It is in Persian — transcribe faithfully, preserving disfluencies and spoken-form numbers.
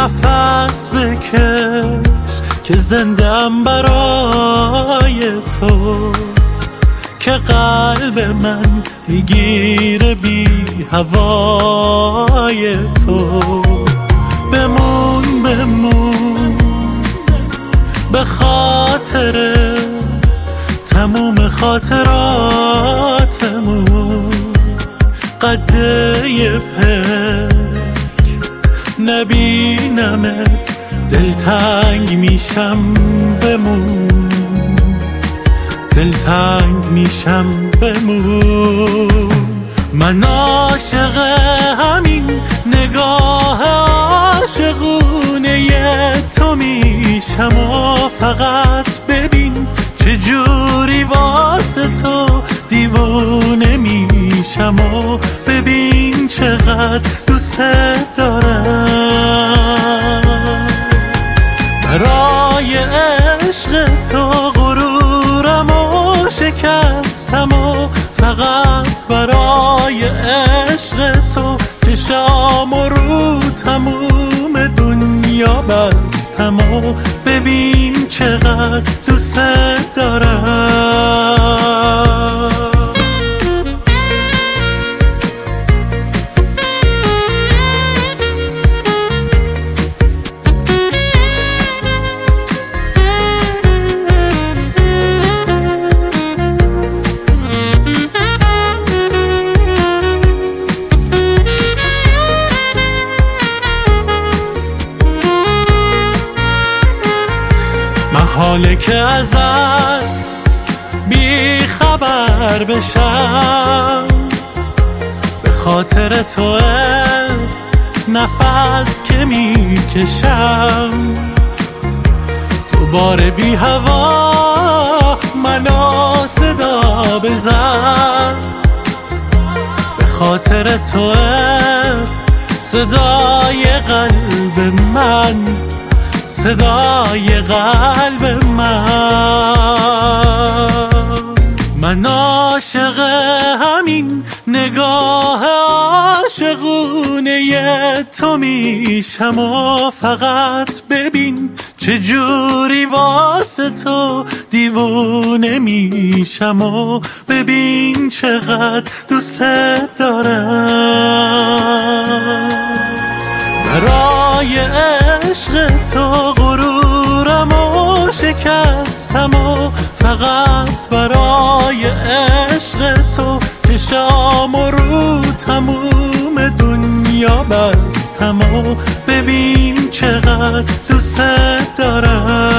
نفس بکش که زندم برای تو، که قلب من میگیره بی هوای تو. بمون بمون به خاطر تموم خاطراتمون، قده پک نبینمت دلتنگ میشم. بمون دلتنگ میشم بمون. من عاشق همین نگاه عاشقونه تو میشم و فقط ببین چجوری واسه تو دیوونه میشم و ببین چقدر دوست دارم. برای عشق تو غرورم و شکستم و فقط برای عشق تو چشام و رو تموم دنیا بستم و ببین چقدر دوست دارم. محاله که ازت بی خبر بشم، به خاطر تو نفس که میکشم. دوباره بی هوا منو صدا بزن، به خاطر تو صدای قلب من، صدای قلب من. من عاشق همین نگاه عاشقونه تو میشم و فقط ببین چجوری واسه تو دیوونه میشم و ببین چقدر دوست دارم. برای عشق تو غرورم و شکستم و فقط برای عشق تو چشام و رو تموم دنیا بستم و ببین چقدر دوست دارم.